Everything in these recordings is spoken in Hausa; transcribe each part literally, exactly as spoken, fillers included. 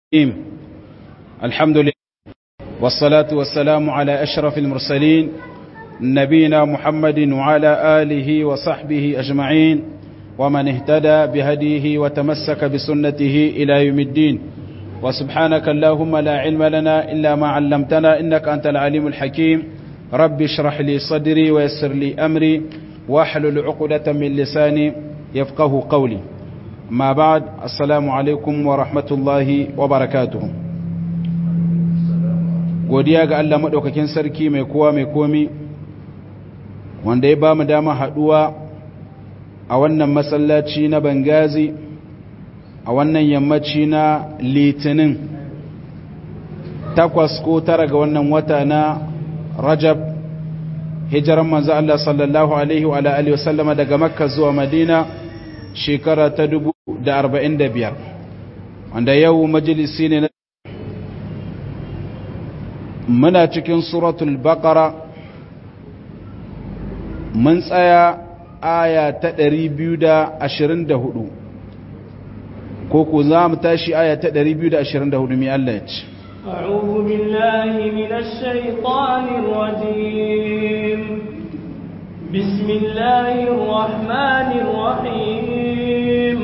الحمد لله والصلاة والسلام على أشرف المرسلين نبينا محمد وعلى آله وصحبه أجمعين ومن اهتدى بهديه وتمسك بسنته إلى يوم الدين وسبحانك اللهم لا علم لنا إلا ما علمتنا إنك أنت العليم الحكيم رب اشرح لي صدري ويسر لي أمري واحلل عقدة من لساني يفقه قولي ما بعد السلام alaikum wa rahmatullahi wa barakatuhu godiya ga Allah madaukakin sarki mai kowa mai komi wanda ya bamu dama haduwa a wannan masallaci na Bangazi a wannan yammaci na Litinin takwas ko tara ga wannan wata na Rajab hijiran manzo Allah sallallahu alaihi wa alihi wa sallama daga Makka zuwa Madina shekara ta dubu da arba'in da biyar wanda yau majalisi ne na muna cikin suratul baqara mun tsaya aya ta ɗari biyu da ashirin da hudu ko ko za mu tashi aya ta ɗari biyu da ashirin da hudu mai Allah ya ce أعوذ بالله من الشيطان الرجيم بسم الله الرحمن الرحيم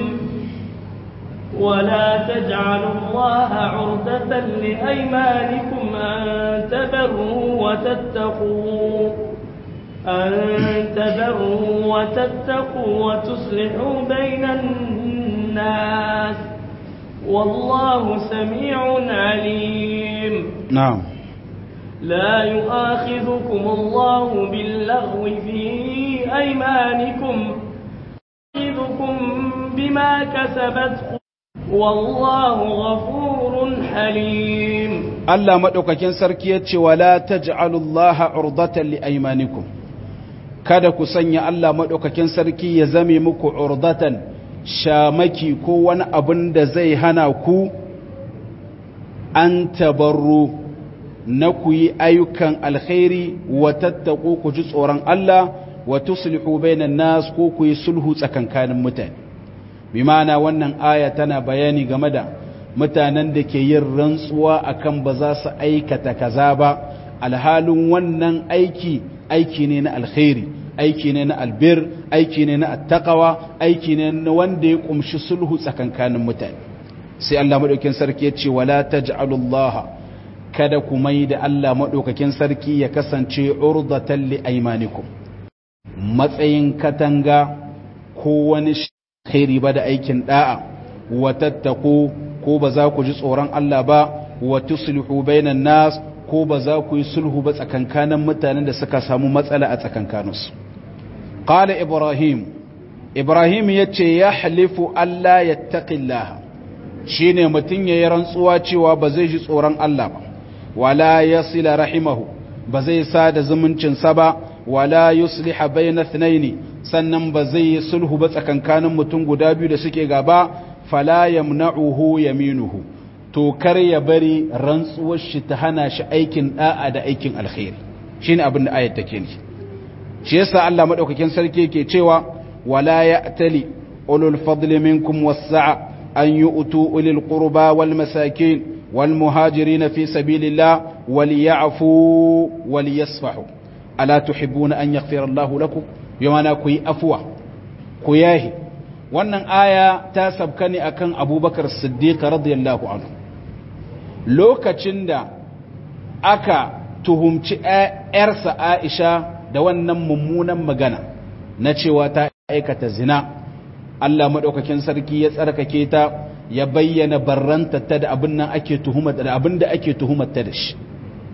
ولا تجعلوا الله عرضة لأيمانكم أن تبروا وتتقوا أن تبروا وتتقوا وتصلحوا بين الناس والله سميع عليم نعم لا يؤاخذكم الله باللغو في أيمانكم يؤاخذكم بما كسبت والله غفور حليم Allah madaukakin sarki yace wala taj'alullaha urdatan liaymanikum kada ku sanya Allah madaukakin sarki ya zame muku urdatan shamaki ko wani abin da zai hana ku an tabarru na ku yi ayyukan alkhairi wa tattaku ku ji tsoron Allah wa tuslihu bainan nas ko ku yi sulhu tsakankanin mutane bi ma'ana wannan aya tana bayani game da mutanen da ke yin rantsuwa akan ba za su aikata kaza ba alhalin wannan aiki aiki ne na alkhairi aiki ne na albir aiki ne na attaqwa aiki ne na wanda ya kumshi sulhu tsakankanin mutane sai Allah madaukakin sarki ya ce wala taj'alullaha kada ku mai da Allah maɗaukakin sarki ya kasance urdatan li aymanikum matsayin katanga ko wani khairi ba da aikin da'a wa tattaku ko ba za ku ji tsoron Allah ba wa tuslihu bainan nas ko ba za ku yi sulhu ba tsakankanin mutanen da suka samu matsala a tsakankaninsu qala ibrahim ibrahim yace ya halifu Allah yattaqillaha shine mutun yayin rantsuwa cewa ba zai ji tsoron Allah ba wala yasila rahimahu ba zai sada zumuncinsa ba wala yusliha bayna thnaini sannan ba zai yi sulhu ba tsakankanin mutum guda biyu da suke gaba fala yamna'uhu yaminuhu to kar ya bari rantsuwar shi ta hana shi aikin da'a da aikin alkhairi shine abin da ayat take ne shi yasa Allah madaukakin sarki yake cewa wala ya'tali ulul fadli minkum was-sa'a an yu'tu ulil qurba wal masakin والمهاجرين في سبيل الله وليعفوا وليصفحوا ألا تحبون أن يغفر الله لكم يوانا كي أفوا كياهي wannan aya ta sabka ne akan Abubakar Siddiq radiyallahu anhu lokacin da aka tuhumci ƴarsa Aisha da wannan mummunan magana na cewa ta aikata zina Allah madaukakin sarki ya tsarkake ta ya bayyana barranta ta da abin nan ake tuhumar da abin da ake tuhumar ta da shi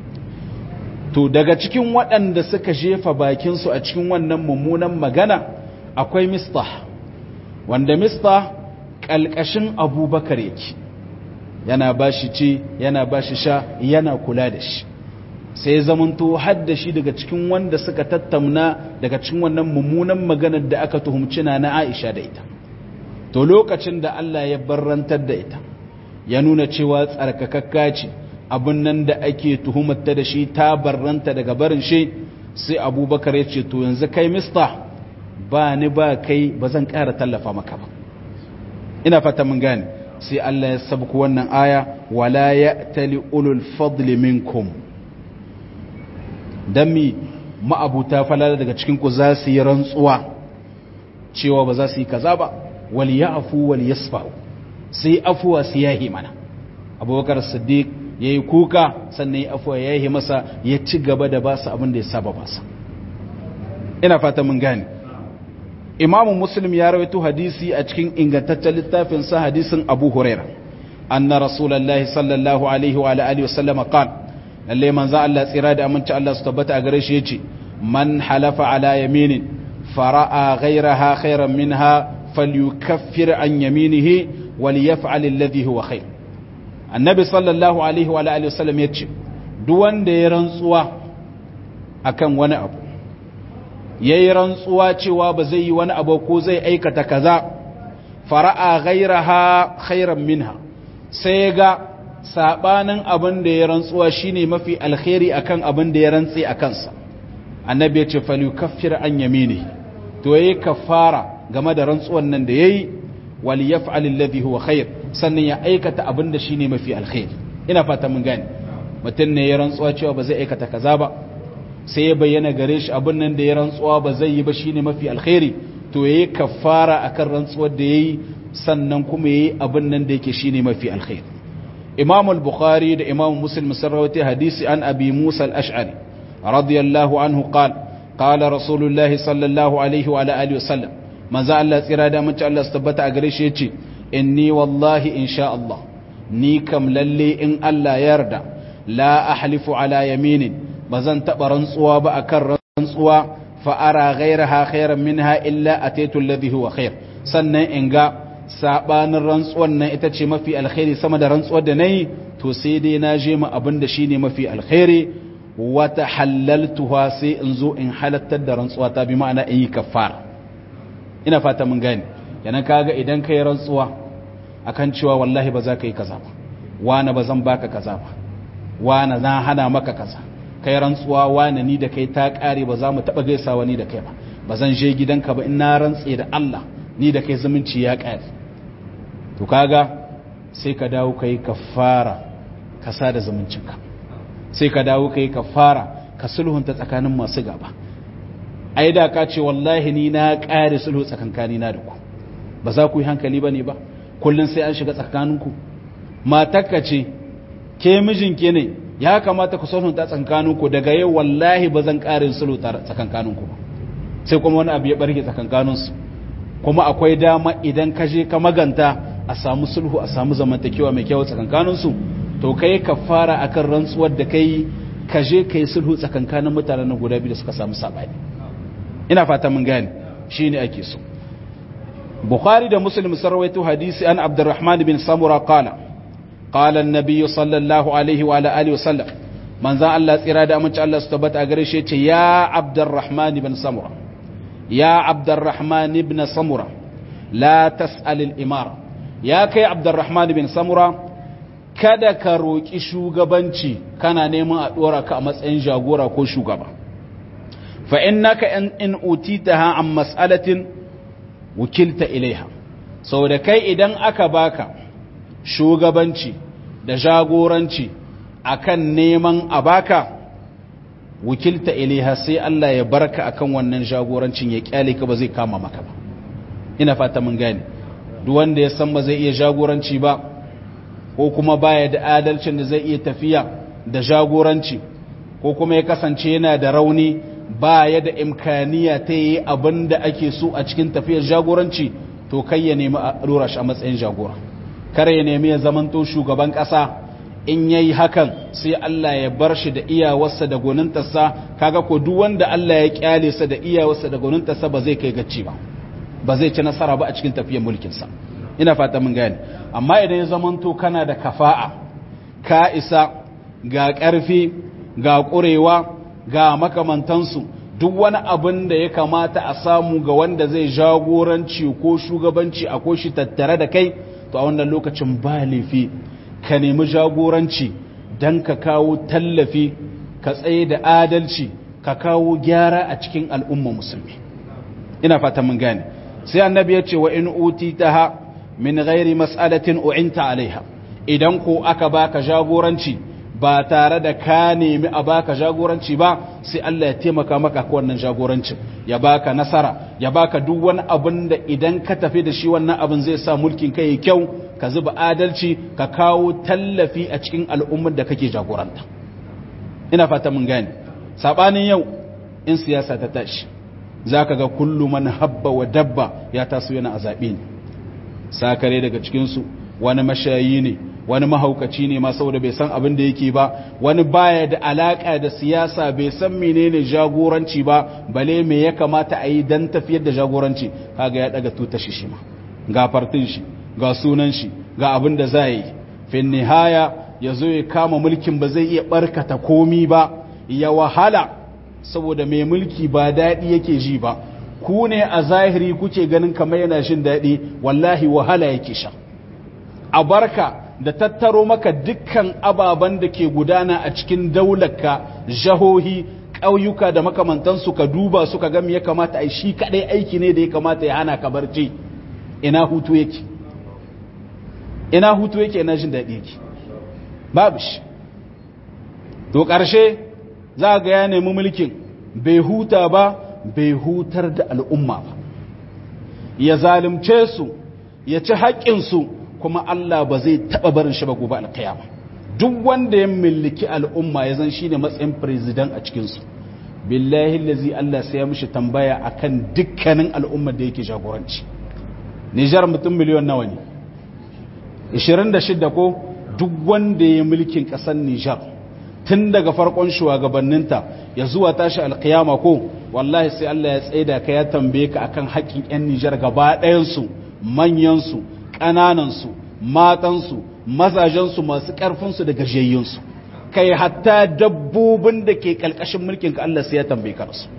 to daga cikin waɗanda suka jefa bakin su a cikin wannan mummunan magana akwai Mistah wanda Mistah kalkashin Abubakar yake yana bashi ci yana bashi sha yana kula da shi sai zamanto hadda shi daga cikin wanda suka tattauna daga cikin wannan mummunan maganar da aka tuhumci na Aisha da ita to lokacin da Allah ya barrantar da ita ya nuna cewa tsarkakakka ce abin nan da ake tuhumarta da shi ta barranta daga barin shi sai Abubakar ya ce to yanzu kai Mistah ba ni ba kai ba zan ƙara tallafa maka ba ina fata mun gane sai Allah ya sabku wannan aya wala ya'tali ulul fadli minkum dan mi ma'abuta falala daga cikin ku za su yi rantsuwa cewa ba za su yi kaza ba wal ya'fu wal yasfahu sai afwa su yahi mana Abubakar Siddiq yayi kuka sannan yayi afwa yayi masa ya ci gaba da ba su abin da ya saba ba sa ina fata mun gane Imam Muslim ya rawaito hadisi a cikin ingantaccen littafin sa hadisin Abu Huraira anna Rasulullahi sallallahu alaihi wa alihi wasallam qala lalle manzo Allah tsira da aminci Allah su tabbata a gare shi yace man halafa ala yaminin fara'a ghayraha khayran minha falyukaffir an yaminihi walyaf'al alladhi huwa khayr annabi sallallahu alaihi wa alihi wasallam yace duk wanda ya rantsuwa akan wani abu yayi rantsuwa cewa ba zai yi wani abu ko zai aikata kaza fara'a ghayraha khayran minha sai ga sabanin abin da ya rantsuwa shine mafi alkhairi akan abin da ya rantsi akan sa annabi ya ce falyukaffir an yamini to yayi kafara game da rantsuwan nan da yayi wal yaf'al alladhi huwa khair sannan ya aikata abin da shine mafi alkhairi ina fata mun gane mutun ne ya rantsuwa cewa ba zai aikata kaza ba sai ya bayyana gare shi abin nan da ya rantsuwa ba zai yi ba shine mafi alkhairi to yayi kafara akan rantsuwar da yayi sannan kuma yayi abin nan da yake shine mafi alkhairi Imam al-Bukhari da Imam Muslim sun rawaita hadisi an Abi Musa al-Ash'ari radiyallahu anhu qala qala Rasulullahi sallallahu alaihi wa alihi wasallam manzo Allah tsira da mun ci Allah su tabbata a gare shi yace inni wallahi insha Allah ni kam lalle in Allah yarda la ahlifu ala yaminin bazan taba rantsuwa ba akan rantsuwa fa ara ghayraha khayran minha illa ataitu alladhi huwa khair sannan in ga sabanin rantsuwan nan ita ce mafi alkhairi sama da rantsuwar da nayi to sai dai na je ma abin da shine mafi alkhairi wa tahallaltuha sai in zo in halattar da rantsuwa ta bi ma'ana in yi kafara ina fata mun gane yana kaga idan kai rantsuwa akan cewa wallahi ba za ka yi kaza ba wani ba zan baka kaza ba wani na hana maka kaza kai rantsuwa wani ni da kai ta kare ba za mu taba gaisawa ni da kai ba ba zan je gidanka ba in na rantse da Allah ni da kai zumunci ya kare to kaga sai ka dawo kai kafara ka sada zumuncinka sai ka dawo kai kafara ka sulhunta tsakanin masu gaba ai da ka ce wallahi ni na kare sulhu tsakankani na da ku ba za ku yi hankali bane ba kullun sai an shiga tsakaninku matarka ce ke mijinki ne ya kamata ku sulhunta tsakankaninku daga yau wallahi ba zan kare sulhu tsakankaninku ba sai kuma wani abu ya barke tsakankaninsu kuma akwai dama idan ka je ka maganta a samu sulhu a samu zamantakewa mai kyau tsakankaninsu to kai ka fara akan rantsuwar da kai ka je kai sulhu tsakankanin mutanen guda biyu da suka samu sabani ina fata mun gane shine ake so Bukhari da Muslim sun rawaito hadisi an Abdurrahman bin Samura qala qala an-nabiy sallallahu alaihi wa ala alihi wasallam manzan Allah tsira da amince Allah su tabbata a gare shi yace ya Abdurrahman bin Samura ya Abdurrahman ibn Samura la tas'al al-imara ya kai Abdurrahman bin Samura kada ka roki shugabanci kana neman a dora ka a matsayin jagora ko shugaba fa innaka in utitaha an mas'alatin wukilta ilaiha saboda kai idan aka baka shugabanci da jagoranci akan neman a baka wukilta ilaiha sai Allah ya barka akan wannan jagorancin ya kyale ka ba zai kama maka ba ina fata mun gane duk wanda ya san ba zai iya jagoranci ba ko kuma baya da adalcin da zai iya tafiya da jagoranci ko kuma ya kasance yana da rauni baya da imkaniya ta yi abin da ake so a cikin tafiyar jagoranci to kai ya nemi a dora shi a matsayin jagora kar ya nemi ya zamanto shugaban ƙasa in yayi hakan sai Allah ya bar shi da iyawarsa da gonintarsa kaga ko duk wanda Allah ya kyale sa da iyawarsa da gonintarsa ba zai kai gacci ba ba zai ci nasara ba a cikin tafiyar mulkin sa ina fata mun gane amma idan ya zamanto kana da kafa'a ka isa ga ƙarfi ga ƙurewa ga makamantansu duk wani abin da ya kamata a samu ga wanda zai jagoranci ko shugabanci a ko shi tattare da kai to a wannan lokacin ba laifi ka nemi jagoranci don ka kawo tallafi ka tsaye da adalci ka kawo gyara a cikin al'umma musulmi ina fata mun gane sai annabi ya ce wa in utitaha min ghairi mas'alatin u'inta alaiha idan ko aka baka jagoranci ba tare da ka nemi a baka jagoranci ba sai Allah ya taimaka maka ko wannan jagorancin ya baka nasara ya baka duk wani abin da idan ka tafi da shi wannan abin zai sa mulkin ka yayi kyau ka zuba adalci ka kawo tallafi a cikin al'ummar da kake jagoranta ina fata mun gane sabanin yau in siyasa ta tashi zaka ga kullu man habba wa dabba ya taso yana azabi ne sakare daga cikin su wani mashayi ne wani mahaukaci ne ma saboda bai san abin da yake ba wani baya da alaka da siyasa bai san menene jagoranci ba bale me ya kamata a yi dan tafiyar da jagoranci kaga ya daga tutar shi ma ga fartin shi ga sunan shi ga abin da zai yi fin nihaya yazo ya kama mulkin ba zai iya barkata komi ba ya wahala saboda mai mulki ba dadi yake ji ba ku ne a zahiri kuke ganin kamar yana shin dadi wallahi wahala yake sha a barka da tattaro maka dukkan ababen da ke gudana a cikin daularka jahohi ƙauyuka da makamantansu ka duba su ka gami ya kamata a shi kaɗai aiki ne da ya kamata ya hana ka barci ina hutu yake ina hutu yake ina jin daɗi yake babu shi to ƙarshe za ga ya nemi mulkin bai huta ba bai hutar da al'umma ba ya zalimce su ya ci haƙƙinsu kuma Allah ba zai taɓa barin shi ba gobe alƙiyama duk wanda ya milliki al'umma ya zan shine matsayin president a cikinsu billahi lazi Allah sai ya mishi tambaya akan dukkanin al'ummar da yake jagoranci Nijar mutum miliyon nawa ne ishirin da shida ko duk wanda ya mulkin ƙasar Nijar tun daga farkon shugabanninta ya zuwa tashi alƙiyama ko wallahi sai Allah ya tsaida ka ya tambaye ka akan haƙƙin 'yan Nijar gaba ɗayansu manyansu ƙananansu matansu mazajensu masu ƙarfinsu da gajiyayyunsu kai hatta dabbobin da ke ƙalƙashin mulkin ka Allah sai ya tambaye ka su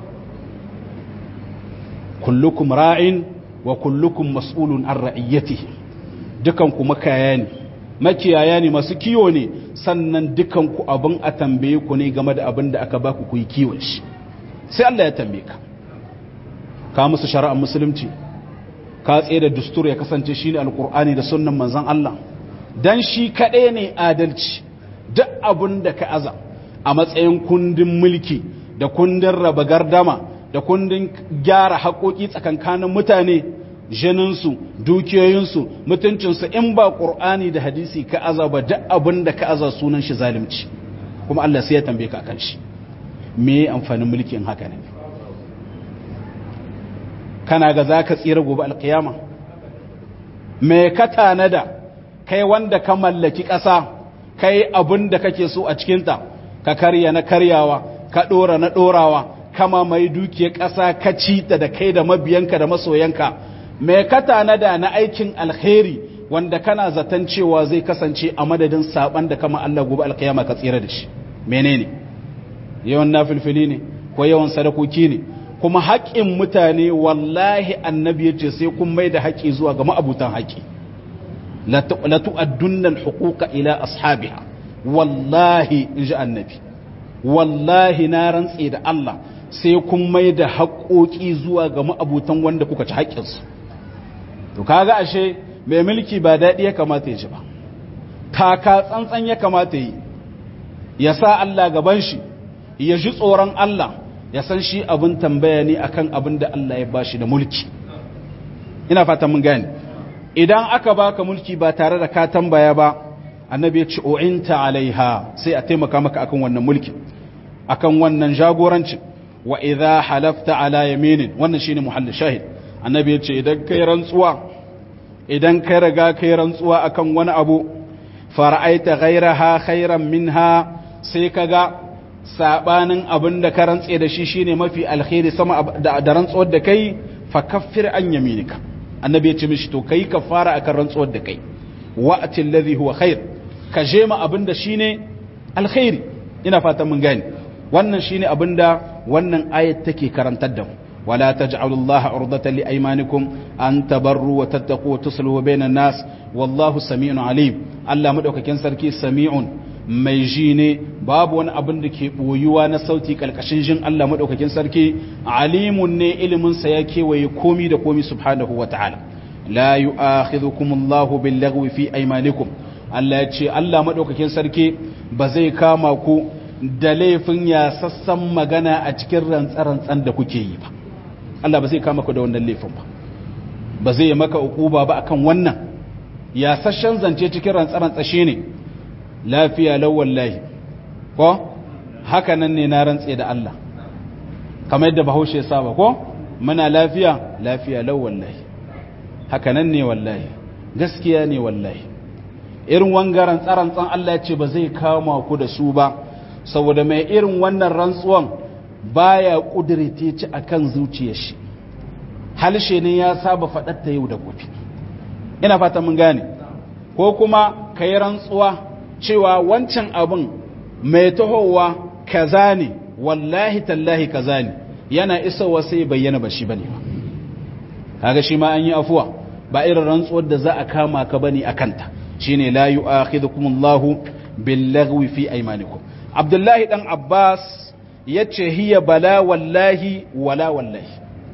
kullukum ra'in wa kullukum mas'ulun an ra'iyatihi dukan ku makaya ne makiyaya ne masu kiwo ne sannan dukan ku abin a tambaye ku ne game da abin da aka ba ku ku yi kiwon shi sai Allah ya tambaye ka ka musu shari'ar musulunci ka tsaye da dustur ya kasance shi ne alkur'ani da sunnan manzan Allah dan shi kaɗai ne adalci duk abin da ka aza a matsayin kundin mulki da kundin raba gardama da kundin gyara haƙoƙi tsakankanin mutane jininsu dukiyoyinsu mutuncinsu in ba ƙur'ani da hadisi ka aza ba duk abin da ka aza sunan shi zalimci kuma Allah sai ya tambaye ka akan shi me amfanin mulkin haka ne kana ga za ka tsira gobe alkiyama me ka tanada kai wanda ka mallaki ƙasa kai abin da kake so a cikinta ka karya na karyawa ka ɗora na ɗorawa kama mai dukiyar ƙasa ka ci ta da kai da mabiyanka da masoyanka me ka tanada na aikin alkhairi wanda kana zaton cewa zai kasance a madadin saban da kama Allah gobe alkiyama ka tsira da shi menene yawan nafilfili ne ko yawan sadakoki ne kuma haƙƙin mutane wallahi annabi ya ce sai kun mai da haƙƙi zuwa ga ma'abutan haƙƙi la tu'addunna al-huquqa ila ashabiha wallahi inji annabi wallahi na rantse da Allah sai kun mai da haƙƙoƙi zuwa ga ma'abutan wanda kuka ci haƙƙinsu to kaga ashe mai mulki ba daɗi ya kamata ya ci ba taka tsantsan ya kamata yi ya sa Allah gaban shi ya ji tsoron Allah ya san shi abin tambaya ne akan abin da Allah ya bashi da mulki ina fata mun gane idan aka baka mulki ba tare da ka tambaya ba annabi ya ce u'inta alaiha sai a taimaka maka akan wannan mulki akan wannan jagoranci wa idha halafta ala yaminin wannan shine muhallin shahid annabi ya ce idan kai rantsuwa idan kai riga kai rantsuwa akan wani abu fara'aita ghayraha khairan minha sai kaga sabanin abin da ka rantse da shi shine mafi alkhairi sama da rantsuwar da kai fa kaffir an yaminika annabi ya ce mishi to kai kafara akan rantsuwar da kai wa'ati alladhi huwa khair ka jema abin da shine alkhairi ina fatan mun gane wannan shine abin da wannan ayat take karantar da mu wala taj'alu allaha urdatan li aymanikum an tabarru wa tattaqu wa tuslihu bainan nas wallahu sami'un alim Allah madaukakin sarki sami'un mai ji ne babu wani abin da ke boyuwa na sauti kalkashin jin Allah madaukakin sarki alimun ne ilimin sa ya kewaye komi da komi subhanahu wataala la yu'akhidhukumullahu bil-laghwi fi aymanikum Allah ya ce Allah madaukakin sarki ba zai kama ku da laifin ya sassan magana a cikin rantsarantsan da kuke yi ba Allah ba zai kama ku da wannan laifin ba ba zai maka ukuba ba akan wannan ya sassan zance cikin rantsarantsa shine lafiya law wallahi ko haka nan ne na rantse da Allah kamar yadda Bahaushe ya saba ko muna lafiya lafiya law wallahi haka nan ne wallahi gaskiya ne wallahi irin wangaran tsarantsan Allah ya ce ba zai kama ku da su ba saboda mai irin wannan rantsuwan baya kudirce ci akan zuciyar shi halshe ne ya saba faɗar ta yau da gobe ina fata mun gane ko kuma kai rantsuwa cewa wancan abin mai tahowa kaza ne wallahi tallahi kaza ne yana isowa sai bayyana ba shi bane ba kaga shi ma an yi afuwa ba irin rantsuwar da za a kama ka bane akanta shine la yu'akhidhukumullahu bil-laghwi fi aymanikum Abdullahi dan Abbas yace hiya bala wallahi wala wallahi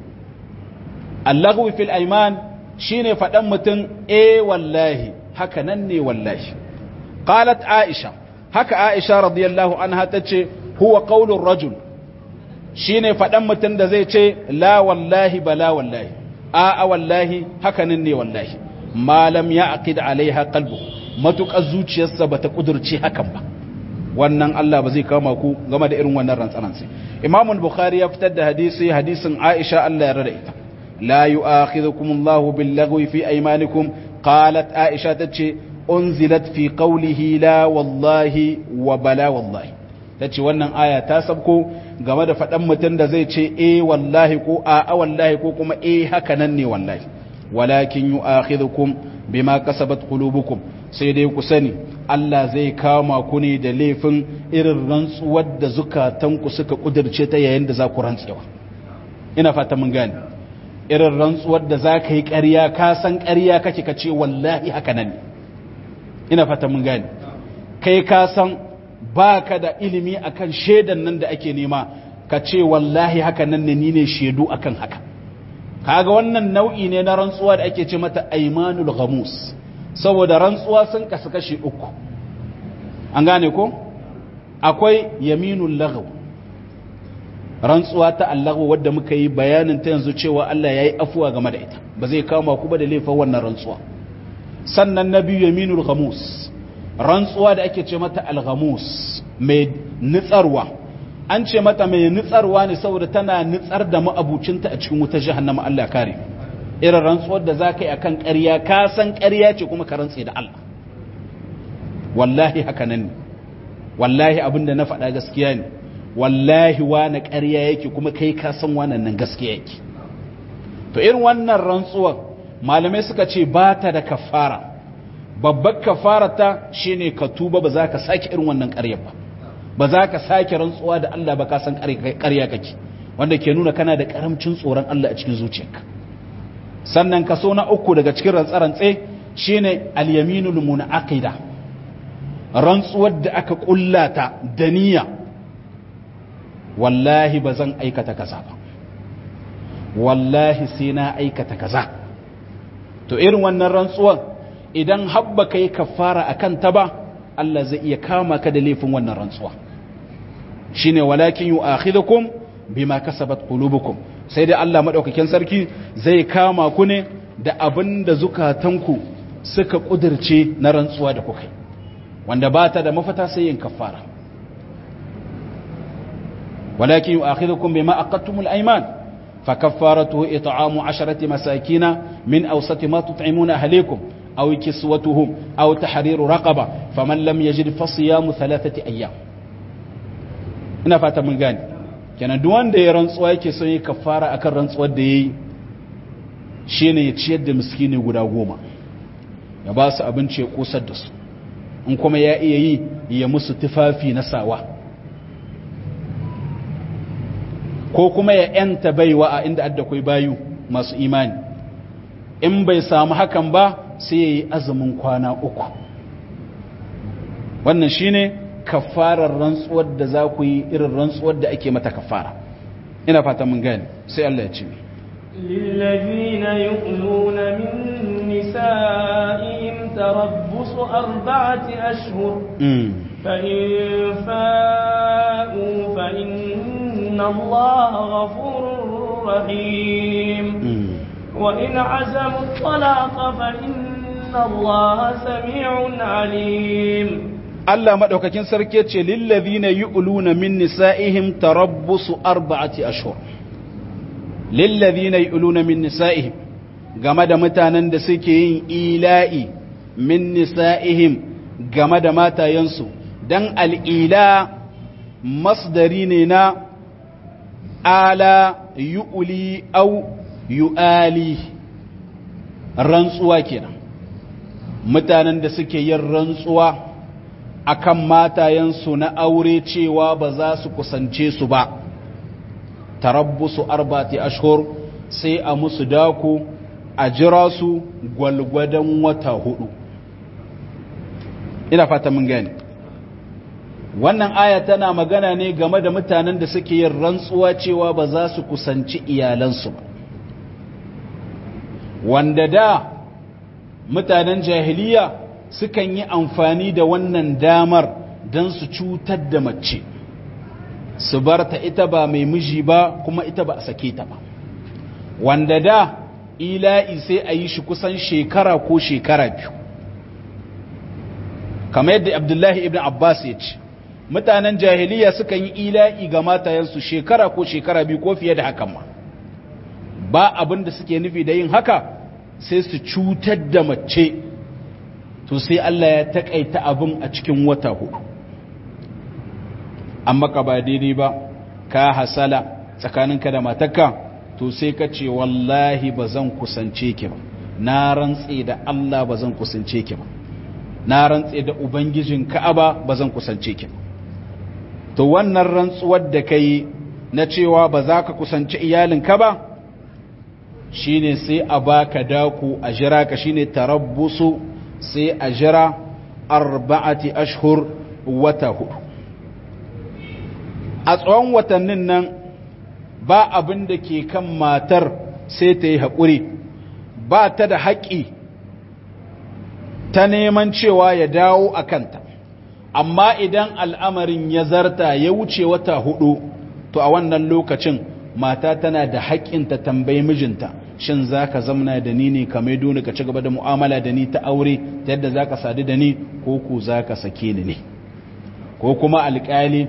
al-laghwi fil ayman shine fadan mutun eh wallahi haka nan ne wallahi qalat Aisha haka Aisha radiyallahu anha tace huwa qaulur rajul shine fadan mutun da zai ce la wallahi bala wallahi a a wallahi haka nan ne wallahi malam ya aqid alaiha qalbu matukar zuciyarsa bata kudurce hakan ba wannan Allah ba zai kama ku game da irin wannan rantsaransa Imam al-Bukhari ya fitar da hadisi hadisin Aisha Allah ya rada ita la yu'akhidhukumullahu bil-laghwi fi aymanikum qalat Aisha tace unzilat fi qawlihi la wallahi wa bala wallahi tace wannan aya ta sabko game da fadan mutun da zai ce eh wallahi ko a wallahi ko kuma eh haka nan ne wallahi walakin yu'akhidhukum bima kasabat qulubukum sai dai ku sani Allah zai kama ku ne da laifin irin rantsuwar da zukatanku suka kudirce ta yayin da za ku rantsewa ina fata mun gane irin rantsuwar da za ka yi ƙarya ka san ƙarya kake ka ce wallahi haka nan ne ina fata mun gane kai ka san baka da ilimi akan shedan nan da ake nema ka ce wallahi haka nan ne ni ne shedu akan haka kaga wannan nau'i ne na rantsuwa da ake ce mata aymanul ghamus saboda rantsuwa sun kasu kashi uku an gane ko akwai yaminul laghaw rantsuwa ta allahu wadda muka yi bayanin ta yanzu cewa Allah yayi afuwa game da ita ba zai kama ku ba da laifin wannan rantsuwa sannan na biyu yaminul ghamus rantsuwa da ake ce mata al-ghamus mai nitsarwa an ce mata mai nitsarwa ne saboda tana nitsar da ma'abucinta a cikin wutar jahannama Allah kare irin rantsuwar da za ka yi akan ƙarya ka san ƙarya ce kuma ka rantse da Allah wallahi haka nan ne wallahi abinda na faɗa gaskiya ne wallahi wani ƙarya yake kuma kai ka san wannan nan gaskiya yake to irin wannan rantsuwar malamai suka ce ba ta da kafara babbar kafara ta shine ka tuba ba za ka sake irin wannan ƙaryar ba ba za ka sake rantsuwa da Allah ba ka san ƙarya kake wanda ke nuna kana da ƙaramcin tsoron Allah a cikin zuciyarka sannan kaso na uku daga cikin rantsarantse shine al-yaminul munaqida rantsuwar da aka kullata da niyya wallahi bazan aikata kaza ba wallahi sai na aikata kaza to irin wannan rantsuwar idan habba kai kafara akan ta ba Allah zai iya kama ka da laifin wannan rantsuwa shine walakin yu'akhidhukum bima kasabat qulubukum sai dai Allah madaukakin sarki zai kama ku ne da abin da zukatanku suka kudirce na rantsuwa da kuka wanda ba ta da mafata sai yin kafara walakin yu'akhidhukum bima aqadtumul ayman fakaffaratuhu it'amu asharati masakina min awsati ma tut'imuna ahlikum aw kiswatuhum aw tahriru raqaba faman lam yajid fasiyamu thalathati ayyam ina fata mun gane kenan duk wanda ya rantsuwa yake son yi kafara akan rantsuwar da yayi shine ya ciyar da miskini guda goma ya ba su abinci ya kosar da su in kuma ya iya yi ya musu tufafi na sawa ko kuma ya yanta baiwa a inda adda kai bayu masu imani in bai samu hakan ba sai ya yi azumin kwana uku wannan shine kafarar rantsuwar da za ku yi irin rantsuwar da ake mata kafara ina fata mun gane sai Allah ya ce للذين يؤلون من نسائهم تربص أربعة أشهر فإن فاءوا فإن الله غفور رحيم وإن عزموا الطلاق فإن الله سميع عليم Allah madaukakin sarki ce lillazina yu'luna min nisa'ihim tarabbusu arba'ati ashhur lillazina yu'luna min nisa'ihim game da mutanen da suke yin ila'i min nisa'ihim game da matayensu dan al'ila masdari ne na ala yu'li au yu'ali rantsuwa kenan mutanen da suke yin rantsuwa akan matayensu na aure cewa ba za su kusance su ba tarabbusu arba'ati ashhur sai a musu dako a jira su gwalgwadon wata hudu ina fata mun gani wannan aya tana magana ne game da mutanen da suke yin rantsuwa cewa ba za su kusanci iyalansu ba wanda da mutanen jahiliya sukan yi amfani da wannan damar don su cutar da mace su bar ta ita ba mai miji ba kuma ita ba a sake ta ba wanda da ila'i sai a yi shi kusan shekara ko shekara biyu kamar yadda Abdullahi ibn Abbas ya ce mutanen jahiliya sukan yi ila'i ga matayensu shekara ko shekara biyu ko fiye da hakan ma ba abin da suke nufi da yin haka sai su cutar da mace to sai Allah ya takaita abin a cikin wata hudu amma ka ba daidai ba ka hasala tsakaninka da matarka to sai ka ce wallahi ba zan kusance ki ba na rantse da Allah ba zan kusance ki ba na rantse da ubangijin Ka'aba ba zan kusance ki ba to wannan rantsuwar da kai na cewa ba za ka kusance iyalinka ba shine sai a baka dako a jira ka shine tarabbusu sai a jira arba'ati ashhur wata hudu a tsawon watannin nan ba abin da ke kan matar sai ta yi haƙuri ba ta da haƙƙi ta neman cewa ya dawo a kanta amma idan al'amarin ya zarta ya wuce wata hudu to a wannan lokacin mata tana da haƙƙin ta tambayi mijinta shin za ka zamna da ni ne ka maido ni ka ci gaba da mu'amala da ni ta aure ta yadda za ka sadu da ni ko ku za ka sake ni ne ko kuma alƙali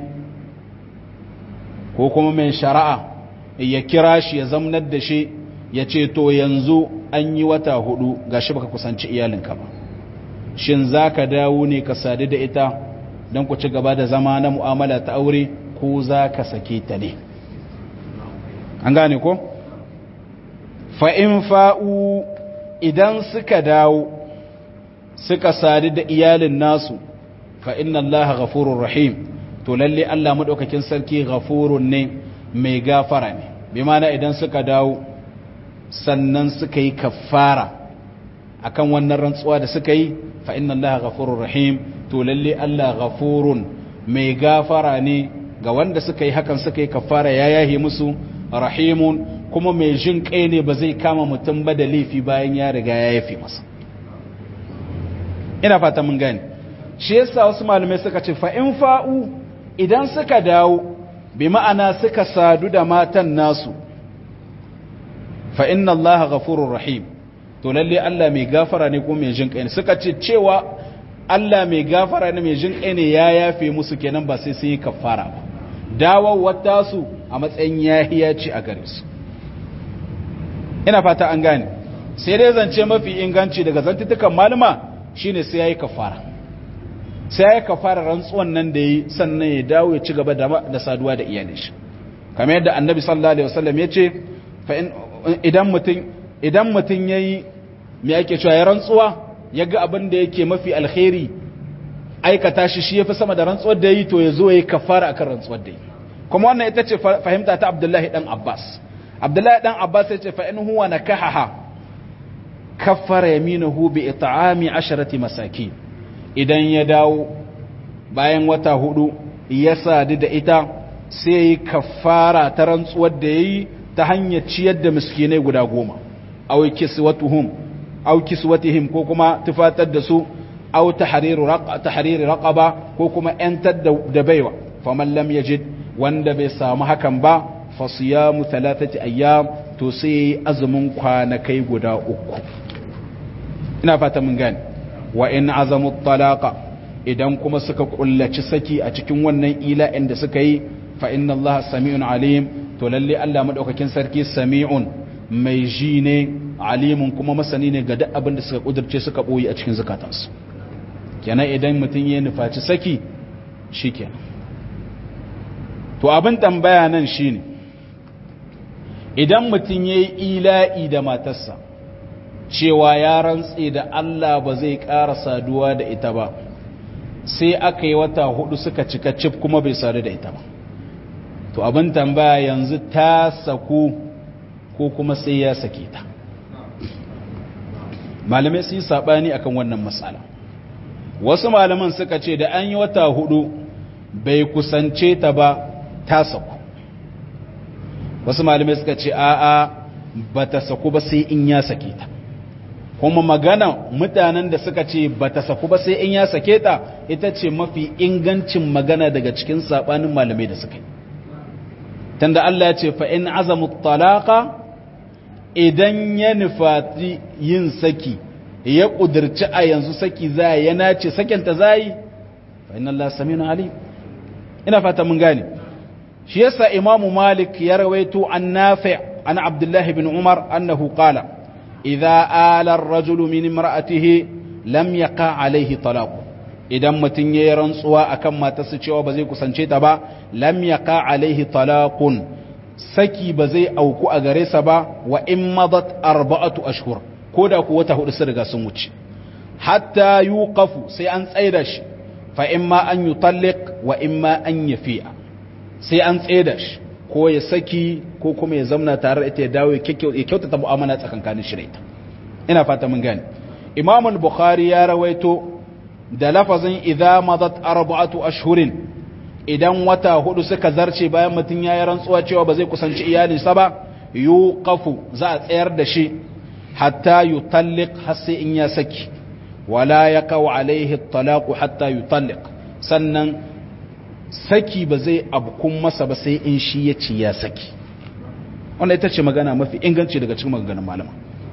ko kuma mai shari'a ya kira shi ya zamnar da shi ya ce to yanzu an yi wata hudu ga shi baka kusanci iyalinka ba shin za ka dawo ne ka sadu da ita don ku ci gaba da zama na mu'amala ta aure ko za ka sake ta ne an gane ko fa'in fa'u idan suka dawo suka sadu da iyalin nasu fa'in Allah ghafurur rahim to lalle Allah maɗaukakin sarki ghafurun ne mai gafara ne bi mana idan suka dawo sannan suka yi kafara akan wannan rantsuwa da suka yi fa'in Allah ghafurur rahim to lalle Allah ghafurun mai gafara ne ga wanda suka yi hakan suka yi kafara ya yahe musu rahimun kuma mai jin kai ne ba zai kama mutum ba da laifi bayan ya riga ya yafe masa ina fata mun gani shi yasa wasu malamai suka ce fa in fa'u idan suka dawo bi ma'ana suka sadu da matan nasu fa inna allaha ghafurur rahim to lalle Allah mai gafara ne kuma mai jin kai ne suka ce cewa Allah mai gafara ne mai jin kai ne ya yafe musu kenan ba sai sun yi kafara ba dawowar tasu a matsayin yahiya ce a gare su ina fata an gane sai dai zance mafi inganci daga zantutukan malama shine sai yayi kafara sai yayi kafara rantsuwan nan da yi sannan ya dawo ya ci gaba da saduwa da iyalin shi kamar yadda annabi sallallahu alaihi wasallam yace fa in idan mutun idan mutun yayi me yake cewa ya rantsuwa yaga abin da yake mafi alkhairi aikata shi shi yafi sama da rantsuwar da yi to yazo yayi kafara akan rantsuwar da yi kuma wannan ita ce fahimta ta Abdullahi dan Abbas Abdullahi dan Abbas ya ce fa in huwa nakahaha kaffara yaminuhu bi it'ami asharati masakin idan ya dawo bayan wata hudu ya sadu da ita sai yi kaffara ta rantsuwar da yayi ta hanyar ciyar da miskinai guda goma aw kiswatuhum aw kiswatihim ko kuma tufatar da su aw tahriru raqa tahriru raqaba ko kuma yantar da baiwa faman lam yajid wanda bai samu hakan ba fa siyamu thalathati ayyam to sai azumin kwanakai guda uku ina fata mun gane wa in azamu talaqa idan kuma suka kullaci saki a cikin wannan ila'in da suka yi fa inna allaha sami'un alim to lalle Allah madaukakin sarki sami'un mai ji ne alimun kuma masani ne ga duk abin da suka kudurce suka boye a cikin zakatansu kenan idan mutum ya nufaci saki shikenan to abin tambaya nan shine idan mutum yayi ila'i da matarsa cewa ya rantse da Allah ba zai ƙara saduwa da ita ba sai aka yi wata hudu suka cika cif kuma bai sadu da ita ba to abin tambaya yanzu ta saku ko kuma sai ya sake ta malamai sun yi sabani akan wannan matsala wasu malaman suka ce da an yi wata hudu bai kusance ta ba ta saku wasu malamai suka ce a'a ba ta saku ba sai in ya sake ta kuma magana mutanen da suka ce ba ta saku ba sai in ya sake ta ita ce mafi ingancin magana daga cikin sabanin malamai da suka yi tunda Allah ya ce fa in azamu talaqa idan ya nufati yin saki ya kudirci a yanzu saki zai ya nace sakin ta zai fa inna Allah samiun alim ina fata mun gane shi yasa Imam Malik ya rawaito an Nafi' an Abdullah ibn Umar annahu qala idza ala ar-rajulu min imra'atihi lam yaqa alayhi talaq idan mutun yayi rantsuwa akan matarsa cewa ba zai kusance ta ba lam yaqa alayhi talaqun saki ba zai auku a gare sa ba wa in madat arba'atu ashhur koda ku wata hudu sun riga sun wuce hatta yuqafu sai an tsaida shi fa imma an yutalliq wa imma an yafi'a sai an tsaida shi ko ya saki ko kuma ya zamna tare da ita ya dawo ya kyautata mu'amala tsakankanin shi da ita ina fata mun gane Imam al-Bukhari ya rawaito da lafazin idza madat arba'atu ashhurin idan wata hudu suka zarce bayan mutun yayi rantsuwa cewa ba zai kusanci iyalinsa ba yuqafu za a tsayar da shi hatta yutalliq har sai in ya saki wala yaqau alaihi at-talaq hatta yutalliq sannan saki ba zai abkun masa ba sai in shi ya ci ya saki wannan ita ce magana mafi inganci daga cikin maganganun malama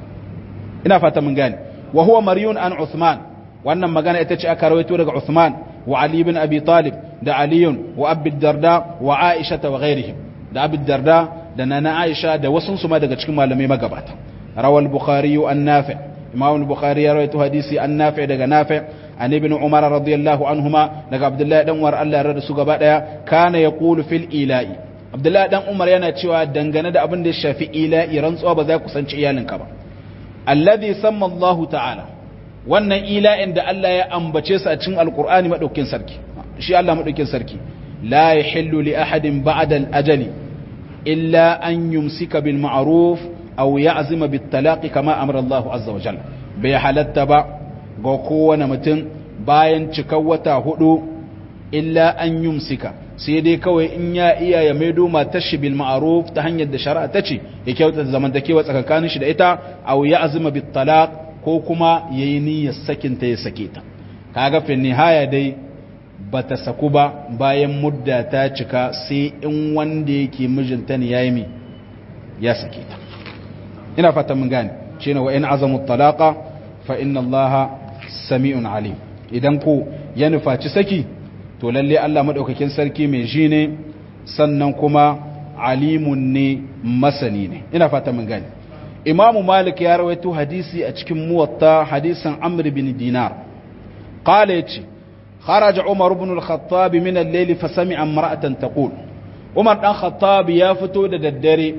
ina fata mun gane wa huwa maryun an Uthman wannan magana ita ce aka rawaito daga Uthman wa Ali ibn Abi Talib da Ali wa Abi Darda wa Aisha wa ghairihim da Abi Darda da Nana Aisha da wasun su ma daga cikin malamai magabata rawal Bukhari an Nafi' Imam al-Bukhari ya rawaito hadisi an Nafi' daga Nafi' an ibn Umar radiyallahu anhuma daga Abdullah dan Umar Allah ya rada su gaba daya kana yaqulu fil ila'i Abdullah dan Umar yana cewa dangane da abin da ya shafi ila'i rantsuwa ba za ku sanci iyalinka ba alladhi samma Allah ta'ala wannan ila'in da Allah ya ambace su a cikin alqur'ani madaukin sarki shi Allah madaukin sarki la yahillu li ahadin ba'da al-ajali illa an yumsika bil ma'ruf aw ya'zima bit talaq kama amara Allah azza wa jalla bai halatta ba ga kowane mutum bayan cikar wata hudu illa an yumsika sai dai kawai in ya iya ya maido matar shi bil ma'ruf ta hanyar da shari'a ta ce ya kyautata zamantakewa tsakanin shi da ita aw ya'zima bit talaq ko kuma yayi niyyar sakin ta ya sake ta kaga fi nihaya dai bata saku ba bayan mudda ta cika sai in wanda yake mijinta ne yayi mi ya sake ta ina fata mun gane shine wa in azamu talaqa fa inna allaha sami'un alim idan ko ya nufaci saki to lalle Allah madaukakin sarki mai ji ne sannan kuma alimun ne masani ne ina fata mun gane imamu malik ya rawaito hadisi a cikin muwatta hadisin amr bin dinar qala yace kharaja umar ibn al-khattab min al-layl fa sami'a imra'atan taqul umar dan khattab ya fito da daddare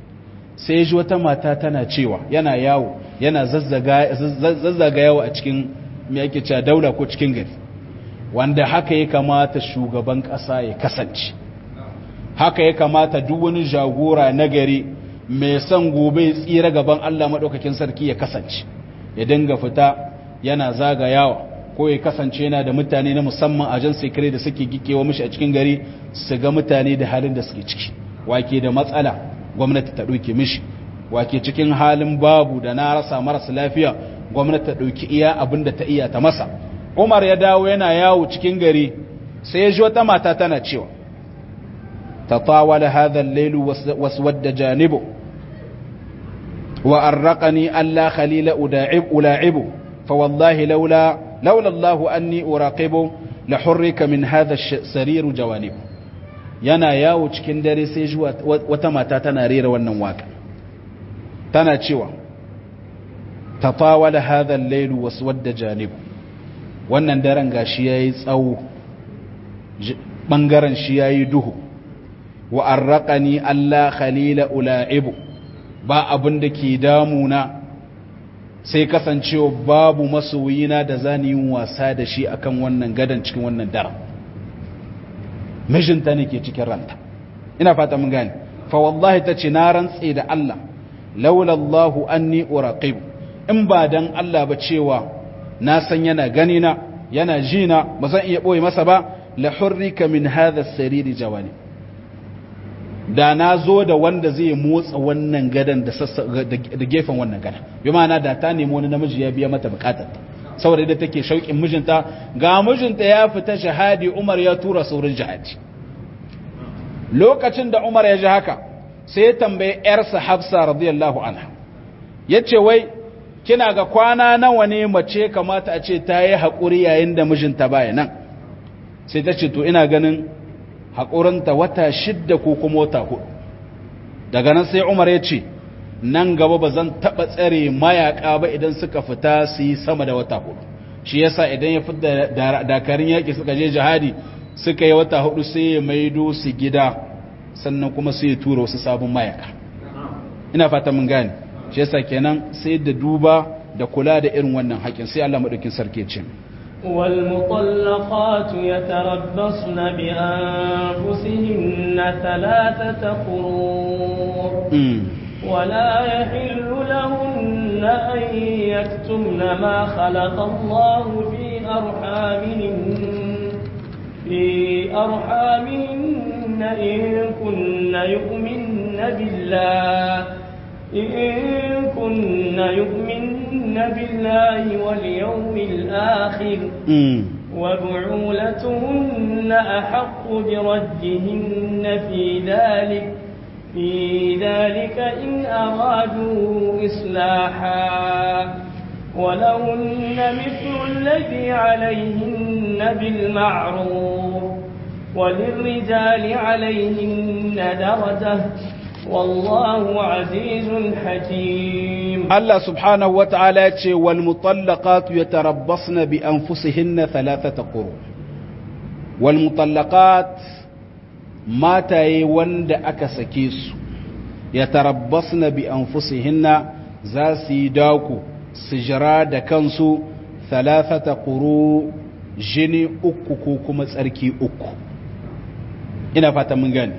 sai ji wata mata tana cewa yana yawo yana zazzaga zazzaga yawo a cikin me yake cewa daula ko cikin gari wanda haka ya kamata shugaban kasa ya kasance haka ya kamata duk wani jagora na gari mai son gobe tsira gaban Allah madaukakin sarki ya kasance ya dinga fita yana zagayawa ko ya kasance yana da mutane na musamman a jan sekare da suke gikewa mishi a cikin gari su ga mutane da halin da suke ciki wake da matsala gwamnati ta ɗauke mishi, wake cikin halin babu da na rasa marasa lafiya gwamnati ta ɗauki iya abin da ta iya ta masa. Umar ya dawo yana yawo cikin gari sai ya ji wata mata tana cewa tatawala hadha al-laylu waswadda janibu wa arraqani alla khalila uda'ib ula'ibu fa wallahi laula laula Allah anni uraqibu la hurrika min hadha as-sarir jawanib. Yana yawo cikin dare sai ji wata mata tana rera wannan waka tana cewa tatawala hadha al-laylu waswadda janibu, wannan daren gashi yayi tsawo bangaren shi yayi duhu, wa arraqani alla khalila ula'ibu, ba abin da ke damuna sai kasancewa babu masoyina da zani yin wasa da shi akan wannan gadan cikin wannan daren. Mijinta ne ke cikin ranta, ina fata mun gane. Fa wallahi tace na rantse da Allah, laula Allahu anni uraqibu, in ba dan Allah ba cewa na san yana gani na yana ji na ba zan iya boye masa ba, la hurrika min hadha as-sariri jawani, da na zo da wanda zai motsa wannan gadan da da gefen wannan gadan, bi ma'ana da ta nemi wani namiji ya biya mata bukatar saboda da take shauƙin mijinta, ga mijinta ya fita shahadi, Umar ya tura saurin jihadi. Lokacin da Umar ya ji haka sai ya tambaye ‘yarsa Hafsa radiyallahu anha, ya ce wai kina ga kwana nawa ne mace kamata a ce ta yi haƙuri yayin da mijinta baya nan? Sai ta ce to ina ganin haƙurinta wata shidda ko kuma wata hudu. Daga nan sai Umar ya ce nan gaba ba zan taɓa tsare mayaƙa ba idan suka fita su yi sama da wata hudu. Shi yasa idan ya fita dakarun yaƙi suka je jihadi suka yi wata hudu sai ya maido su gida, sannan kuma sai ya tura wasu sabon mayaka. Ina fata mun gane. Shi yasa kenan sai da duba da kula da irin wannan haƙin, sai Allah madaukin sarki ce والمطلقات يتربصن بأنفسهن ثلاثة قروء ولا يحل لهن أن يكتمن ما خلق الله في أرحامهن في أرحامهن إن كن يؤمن بالله إن كن يؤمن بالله واليوم الآخر وبعولتهن أحق بردهن في ذلك في ذلك إن أرادوا إصلاحا ولهن مثل الذي عليهن بالمعروف وللرجال عليهن درجة والله عزيز حكيم. الله سبحانه وتعالى والمطلقات يتربصن بأنفسهن ثلاثة قروء. والمطلقات ما تاي وند أكسكيس يتربصن بأنفسهن زاسي داوكو سجرا دكانسو ثلاثة قروء جني أكو كما تسأركي أكو. إنا فاتا من غاني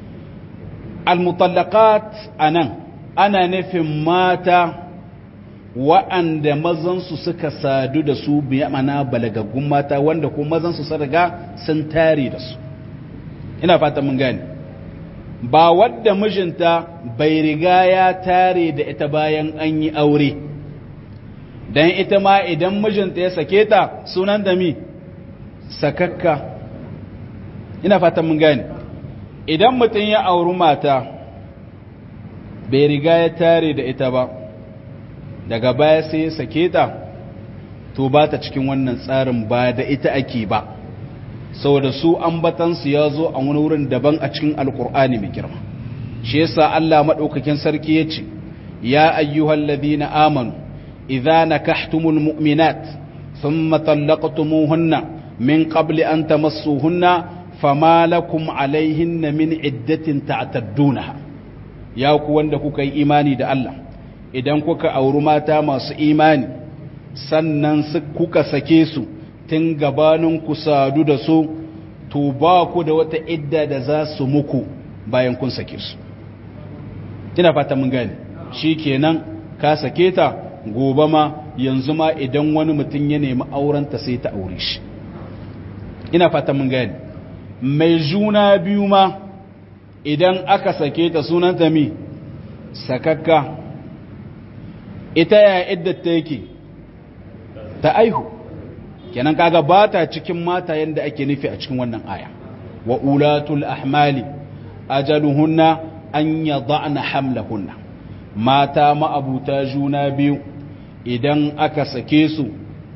المطلقات أنا أنا نفهم ماتا wa'anda mazansu suka sadu da su biya mana balagaggun mata wanda ko mazansu sun riga sun tare da su. Ina fata mun gane, ba wadda mijinta bai riga ya tare da ita bayan an yi aure, don ita ma idan mijinta ya sake ta sunan da mi sakakka. Ina fata mun gane, idan mutum ya auri mata bai riga ya tare da ita ba daga baya sai ya sake ta, to ba ta cikin wannan tsarin, ba da ita ake ba, saboda su ambatansu ya zo a wani wurin daban a cikin alkur'ani mai girma. Shi yasa Allah madaukakin sarki ya ce ya ayyuhal ladina amanu idza nakahtumul mu'minat thumma talaqtumuhunna min qabli an tamassuhunna fama lakum alaihinna min iddatin ta'taddunaha. Ya ku wanda kuka yi imani da Allah, idan kuka auri mata masu imani sannan kuka sake su tun gabanin ku sadu da su, to ba ku da wata idda da za su muku bayan kun sake su. Ina fata mun gane, shi kenan ka sake ta, gobe ma yanzu ma idan wani mutum ya nemi aurenta sai ta aure shi. Ina fata mun gane, mai juna biyu ma idan aka sake ta sunanta mi sakakka ita ya iddata yake ta aihu kenan kaga ba ta cikin mata yanda ake nufi a cikin wannan aya wa ulatul ahmali ajaluhunna an yada'na hamlahunna mata ma'abuta juna biyu idan aka sake su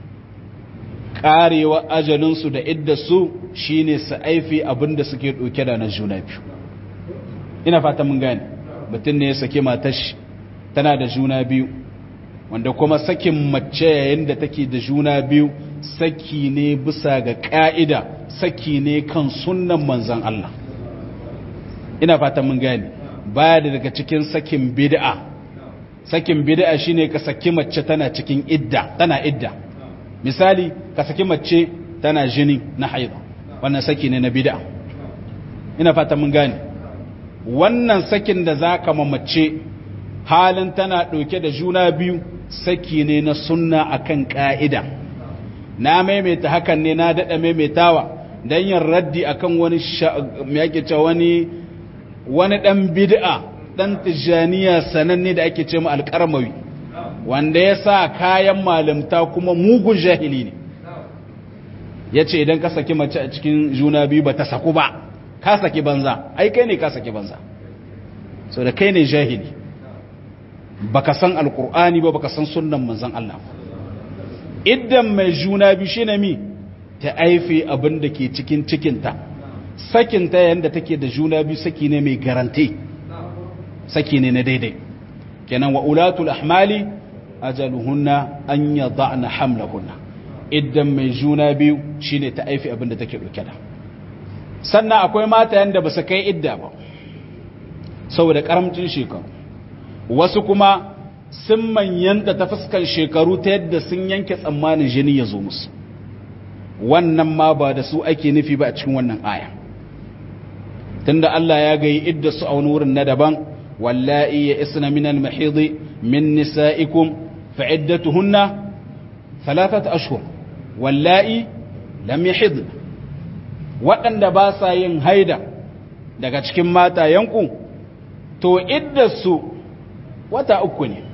karewa ajalinsu da iddarsu shine su aifi abinda suke ɗauke da na juna biyu ina fata mun gane mutum ne ya sake matar shi tana da juna biyu wanda kuma sakin mace yayin da take da juna biyu saki ne bisa ga ka'ida saki ne kan sunnan manzon Allah ina fata mun gane baya da daga cikin sakin bid'a sakin bid'a shine ka saki mace tana cikin idda tana idda misali ka saki mace tana jini na haida wannan saki ne na bid'a ina fata mun gane wannan sakin da zaka ma mace halin tana dauke da juna biyu saki ne na sunna akan ka'ida na maimaita hakan ne na dada maimaitawa dan yin raddi akan wani me yake cewa wani wani dan bid'a dan tijaniya sananne da ake cewa alqarmawi wanda ya sa kayan malamta kuma mugun jahili ne ya ce idan ka saki mace a cikin juna biyu ba ta saku ba ka saki banza ai kai ne ka saki banza so da kai ne jahili baka san alkur'ani ba baka san sunnan manzon Allah idan mai juna biyu shine mi ta aife abin da ke cikin cikinta sakinta yanda take da juna biyu saki ne mai garanti saki ne na daidai kenan wa ulatul ahmali ajaluhunna an yada'na hamlahunna idan mai juna biyu shine ta aifi abin da take dauke da sannan akwai mata yanda ba su kai idda ba saboda karamcin shekaru wasu kuma sun manyanta ta fuskan shekaru ta yadda sun yanke tsammanin jini ya zo musu wannan ma ba da su ake nufi ba a cikin wannan aya tunda Allah ya gayi idda su a wani wurin na daban wallahi ya isna minal mahidi min nisa'ikum fa'iddatuhunna thalathat ashhur wallahi lam yahid waɗanda ba sa yin haida daga cikin matayenku to iddarsu wata uku ne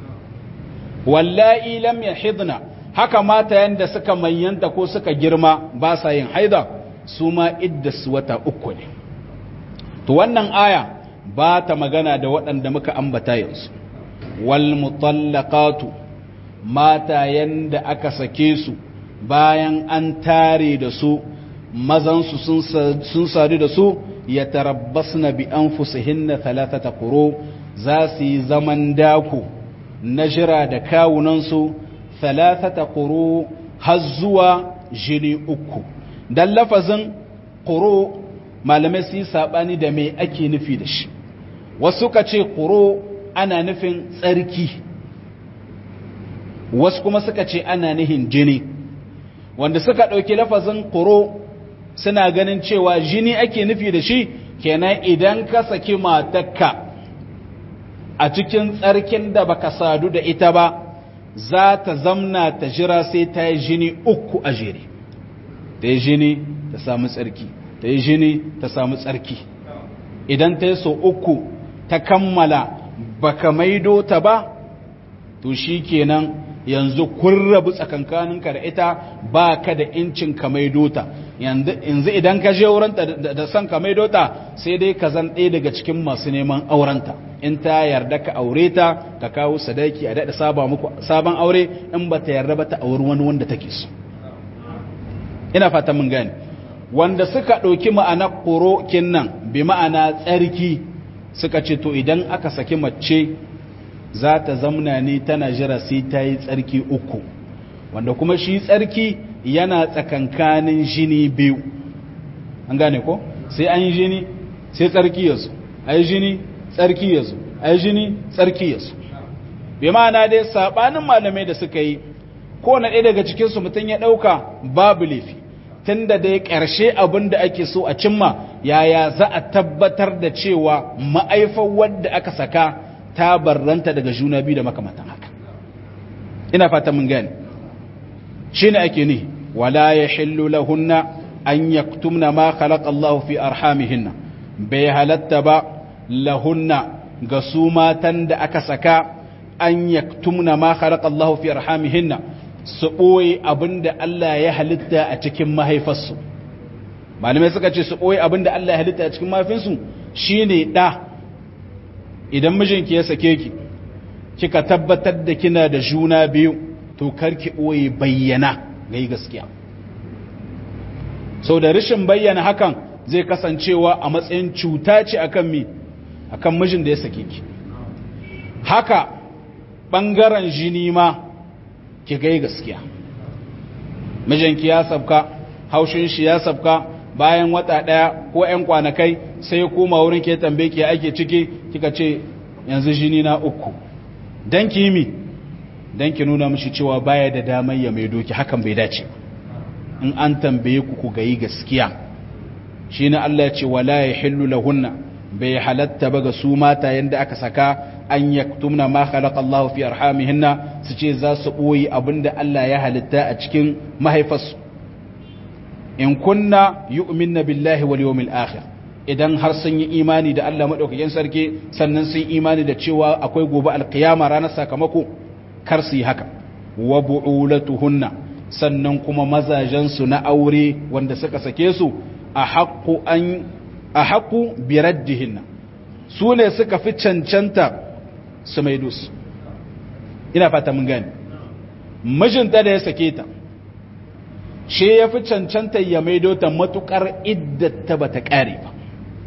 wallahi lam yahidna haka matayen da suka manyanta ko suka girma ba sa yin haida su ma iddarsu wata uku ne to wannan aya ba ta magana da waɗanda muka ambata yanzu wal mutallaqatu matayen da aka sake su bayan an tare da su mazansu sun sadu da su ya tarabbasna bi anfusihinna thalathata quru za su yi zaman dako na jira da kawunansu thalathata quru har zuwa jini uku dan lafazin quru malamai su yi sabani da me ake nufi da shi wasu ka ce quru ana nufin tsarki wasu kuma suka ce ana nihin jini wanda suka ɗauki lafazin ƙuro suna ganin cewa jini ake nufi da shi kenan idan ka saki matakka a cikin tsarkin da baka sadu da ita ba za ta zamna ta jira sai ta yi jini uku a jere ta yi jini ta samu tsarki ta yi jini ta samu tsarki idan ta yi so uku ta kammala baka maido ta ba to shi kenan yanzu kun rabu tsakankaninka da ita ba ka da incin ka maido ta yanzu idan ka je wurinta da son ka maido ta sai dai ka zan ɗaya daga cikin masu neman aurenta in ta yarda ka aure ta ka kawo sadaki a daɗa saba muku sabon aure in ba ta yarda ba ta auri wani wanda take so ina fata mun gane wanda suka ɗauki ma'ana ƙurokin nan bi ma'ana tsarki suka ce to idan aka saki mace za ta zamna ne tana jira sai ta yi tsarki uku wanda kuma shi tsarki yana tsakankanin jini biyu an gane ko sai an yi jini sai tsarki ya zo a yi jini tsarki ya zo a yi jini tsarki ya zo bai ma'ana dai saɓanin malamai da suka yi ko na ɗaya daga cikinsu mutum ya ɗauka babu laifi tun da dai ƙarshe abin da ake so a cimma yaya za a tabbatar da cewa ma'aifar wadda aka saka ta barranta daga juna biyu da makamantan haka ina fata mun gani shine ake ni wala yahillu lahunna an yaktumna ma khalaqa Allahu fi arhamihinna bai halatta ba lahunna ga su matan da aka saka an yaktumna ma khalaqa Allah fi arhamihinna su boye abinda Allah ya halitta a cikin mahaifarsu malamai suka ce su boye abinda Allah ya halitta a cikin mahaifinsu shine da idan mijinki ya sake ki kika tabbatar da kina da juna biyu to karki boye bayyana gai gaskiya sau da rashin bayyana hakan zai kasancewa a matsayin cuta ce akan mi akan mijin da ya sake ki haka bangaren jini ma ki gai gaskiya mijinki ya sabka haushin shi ya sabka bayan wata daya ko ƴan kwanakai sai ya koma wurin ke tambaye ki ake ciki kika ce yanzu jini na uku dan ki mi dan ki nuna mishi cewa baya da damar ya mai doki hakan bai dace in an tambaye ku ku gayi gaskiya shine Allah ya ce wala yahillu lahunna bai halatta ba ga su mata yanda aka saka an yaktumna ma khalaqa Allah fi arhamihinna su ce za su boye abinda Allah ya halitta a cikin mahaifarsu in kunna yu'minna billahi wal yawmil akhir idan har sun yi imani da Allah madaukakin sarki sannan sun imani da cewa akwai gobe alqiyama ranar sakamako kar su yi haka wa bu'ulatuhunna sannan kuma mazajen su na aure wanda suka sake su a haqqu an a haqqu bi raddihinna su ne suka fi cancanta su maido su ina fata mun gane mijinta da ya sake ta shi ya fi cancanta ya maido ta matukar iddata bata kare ba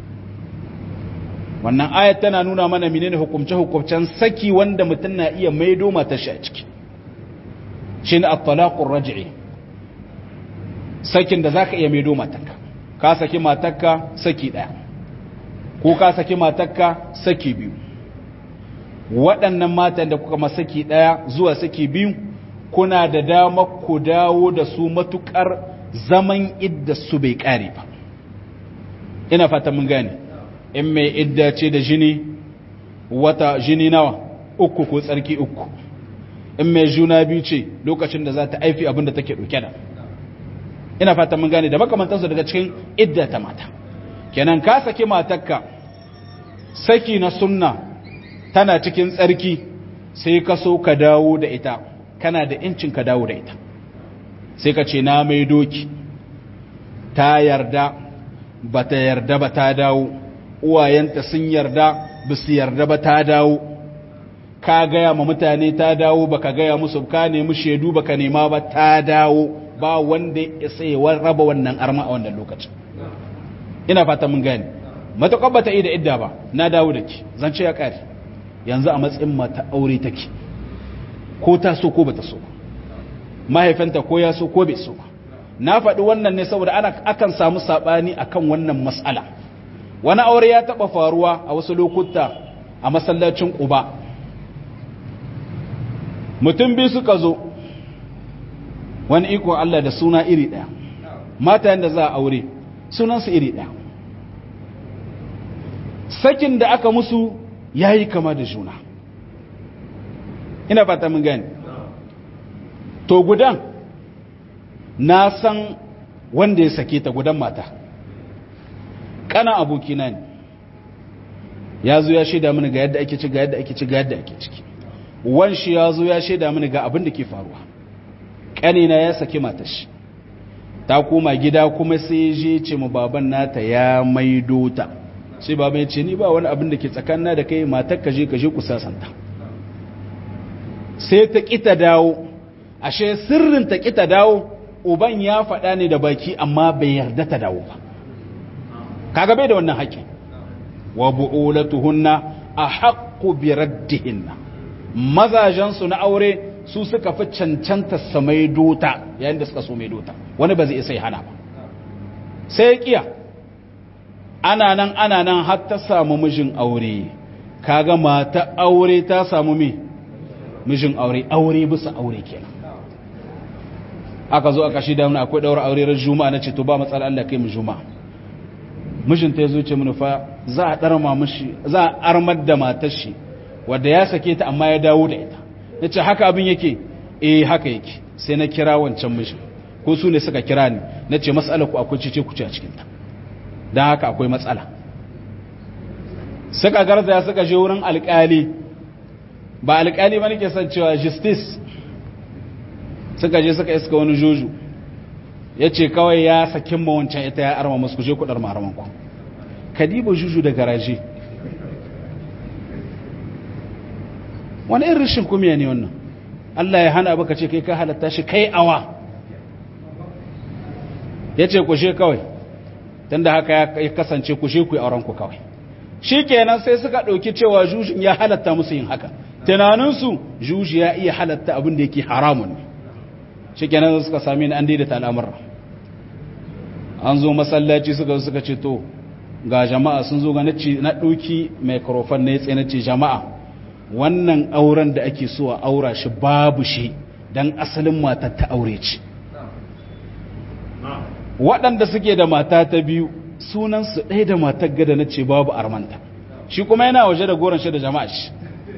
wannan ayat tana nuna mana menene hukumce-hukumcen saki wanda mutum na iya maido matar shi a ciki shine at-talaqur raj'i sakin da zaka iya maido matarka ka saki matarka saki daya ko ka saki matarka saki biyu waɗannan matan da kuka ma saki daya zuwa saki biyu kuna da dama ku dawo da su matukar zaman idda su bai kare ba ina fata mun gane in mai idda ce da jini wata jini nawa uku ko tsarki uku in mai juna biyu ce lokacin da za ta aifi abin da take ɗauke da ina fata mun gane da makamantansu daga cikin idda ta mata kenan ka saki matarka saki na sunna tana cikin tsarki sai ka so ka dawo da ita kana da incin ka dawo da ita sai ka ce na mai doki ta yarda ba ta yarda ba ta dawo uwayenta sun yarda ba su yarda ba ta dawo ka gaya ma mutane ta dawo ba ka gaya musu ka nemi shaidu ba ka nema ba ta dawo ba wanda ya sai raba wannan arma a wannan lokacin ina fata mun gane matuƙar ba ta yi da idda ba na dawo da ki zance ya ƙare yanzu a matsayin mata aure take ko ta so ko ba ta so mahaifinta ko ya so ko bai so na faɗi wannan ne saboda ana akan samu saɓani akan wannan mas'ala wani aure ya taɓa faruwa a wasu lokuta a masallacin Quba mutum biyu suka zo wani iko Allah da suna iri ɗaya mata yadda za a aure sunansu iri ɗaya sakin da aka musu ya yi kama da juna ina fata mun gani to gudan na san wanda ya sake ta gudan mata kana abokina ne ya zo ya shaida mini ga yadda ake ci ga yadda ake ci ga yadda ake ciki wanshi ya zo ya shaida mini ga abin da ke faruwa ƙanina ya saki matar shi ta koma gida kuma sai je ce mu baban nata ya maido ta sai baban ya ce ni ba wani abin da ke tsakanina da kai matar ka je ka je ku sasanta sai ta kita dawo ashe sirrin ta kita dawo uban ya faɗa ne da baki amma bai yarda ta dawo ba kaga bai da wannan haƙƙi wa bu'ulatuhunna ahaqqu bi raddihinna mazajen su na aure su suka fi cancanta su mai dota yayin da suka so mai dota wani ba zai isa ya hana ba sai kiya ana nan ana nan har ta samu mijin aure kaga mata aure ta samu me mijin aure aure bisa aure kenan aka zo aka shida mun akwai daura aure ran juma'a nace to ba matsala Allah kai mu juma'a mijinta yazo ce mun fa za a darma mishi za a armar da matar shi wanda ya sake ta amma ya dawo da ita nace haka abin yake eh haka yake sai na kira wancan mijin ko su ne suka kira ni nace mas'alar ku akwai cece ku ce a cikin ta dan haka akwai matsala suka garzaya suka je wurin alƙali ba alƙali ba nake son cewa justice suka je suka iska wani juju ya ce kawai ya sakin ma wancan ita ya arma musu kuje kudar maramanku kadiba juju da garaje wani irin rashin kumiya ne wannan Allah ya hana baka ce kai ka halatta shi kai awa ya ce kushe kawai tunda haka ya kasance kushe ku yi aurenku kawai shi kenan sai suka ɗauki cewa jujin ya halatta musu yin haka tunaninsu juji ya iya halatta abin da yake haramun ne shi kenan suka sami ni an daidaita al'amurra an zo masallaci suka suka ce to ga jama'a sun zo ga na ɗauki microphone na ya tsaye na ce jama'a wannan auren da ake so a aura shi babu shi don asalin matar ta aure ce waɗanda suke da mata ta biyu sunansu ɗaya da matar gada na ce babu armanta shi kuma yana waje da goron shi da jama'a shi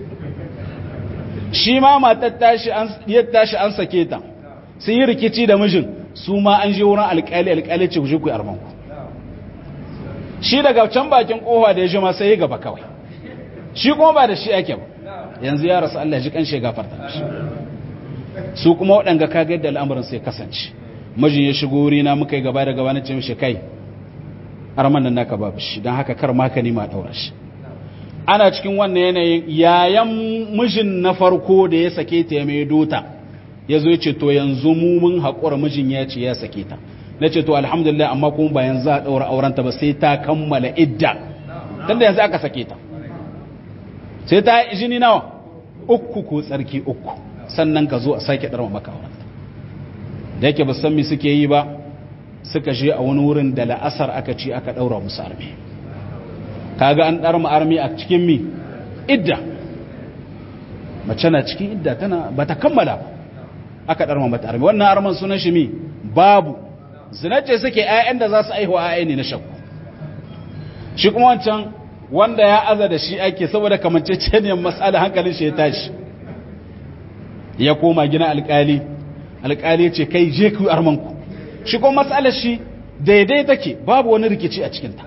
shi ma matar tashi an sake ta sun yi rikici da mijin su ma an je wurin alƙali alƙali ce kuje ku yi armanku shi daga can bakin ƙofa da ya jima sai ya gaba kawai shi kuma ba da shi ake ba yanzu ya rasu Allah ji kan shi gafarta shi su kuma waɗanga kaga yadda al'amuran sai kasance mijin ya shigo wuri na muka yi gaba da gaba na ce mishi kai arman nan naka babu shi don haka kar maka ni ma daura shi ana cikin wannan yanayin yayan mijin na farko da ya sake ta ya mai dota ya zo ya ce to yanzu mu mun haƙura mijin ya ce ya sake ta na ce to alhamdulillah amma kuma ba yanzu a ɗaura aurenta ba sai ta kammala idda tunda yanzu aka sake ta sai ta jini nawa uku ko tsarki uku sannan ka zo a sake ɗarma maka aurenta da yake ba san me suke yi ba suka je a wani wurin da la'asar aka ci aka ɗaura musu armi kaga an ɗarma armi a cikin mi idda mace na cikin idda tana ba ta kammala ba aka ɗarma mata armi wannan arman sunan shi mi babu zinace suke ƴaƴan da za su aihuwa ƴaƴa ne na shakku shi kuma wancan wanda ya aza da shi ake saboda kamanceceniyar mas'ala hankalin shi ya tashi ya koma gina alƙali alƙali ce kai je ku armanku shi kuma mas'alar shi daidai take babu wani rikici a cikinta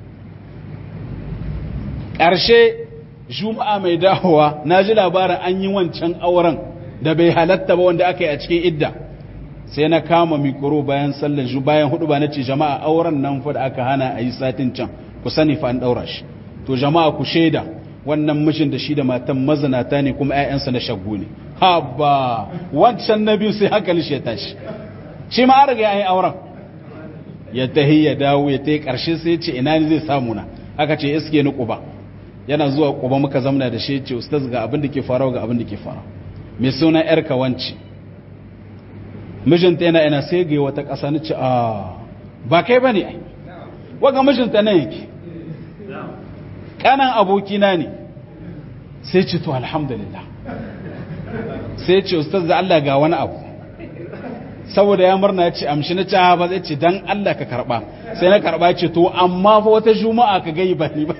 ƙarshe juma'a mai dawowa na ji labarin an yi wancan auren da bai halatta ba wanda aka yi a cikin idda sai na kama mikoro bayan sallar ju bayan hudu ba na ce jama'a auren nan fa da aka hana a yi satin can ku sani fa an daura shi to jama'a ku shaida wannan mijin da shi da matan mazinata ne kuma ƴaƴansa na shaggu ne haba wancan na biyu sai hankali shi ya tashi shi ma an riga yayin auren ya tahi ya dawo ya tayi karshe sai ya ce ina ne zai samu na aka ce iske ni kuba yana zuwa kuba muka zamna da shi ya ce ustaz ga abin da ke farawa ga abin da ke farawa mai suna yar kawanci mijinta yana yana sai ga wata ƙasa ni ce a ba kai bane ai waga mijinta nan yake kanan abokina ne sai ce to alhamdulillah sai ce ustaz da Allah ga wani abu saboda ya murna ya ce amshi na ci ba zai ce dan Allah ka karba sai na karba ce to amma fa wata juma'a ka gai ba ni ba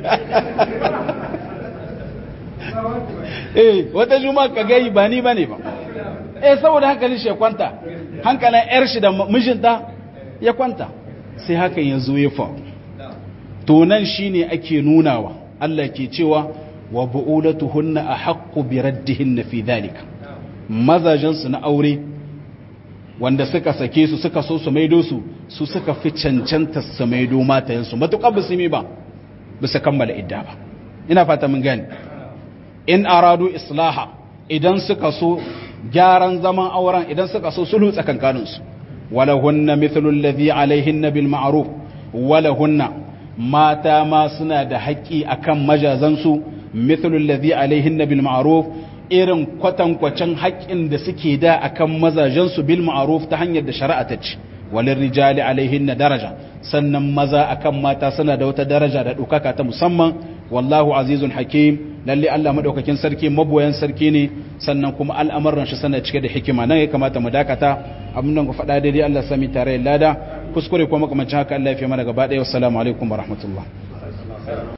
eh wata juma'a ka gai ba ni bane ba eh saboda hankalin shi ya kwanta hankalin yar shi da mijinta ya kwanta sai hakan ya zo ya faru to nan shine ake nunawa Allah ke cewa wa bu'ulatuhunna ahaqqu bi raddihinna fi dhalika mazajan su na aure wanda suka sake su suka so su maido su su suka fi cancanta su maido matayen su matuƙar bisimi ba bisa kammala idda ba ina fata mun gani in aradu islaha idan suka so gyaran zaman auren idan suka so sulhu tsakankanin su walahunna mithlu alladhi alaihinna bil ma'ruf walahunna mata ma suna da haƙƙi akan majazansu mithlu alladhi alaihinna bil ma'ruf irin kwatankwacin haƙƙin da suke da akan mazajensu bil ma'ruf ta hanyar da shari'a ta ce walin rijali alaihinna daraja sannan maza akan mata suna da wata daraja da ɗaukaka ta musamman wallahu azizun hakim lalle Allah madaukakin sarki maboyan sarki ne sannan kuma al'amuran shi sana cike da hikima nan ya kamata mu dakata abin nan ku faɗa daidai Allah sami tare lada kuskure ko makamancin haka Allah ya fi mana gaba ɗaya wassalamu alaikum wa rahmatullah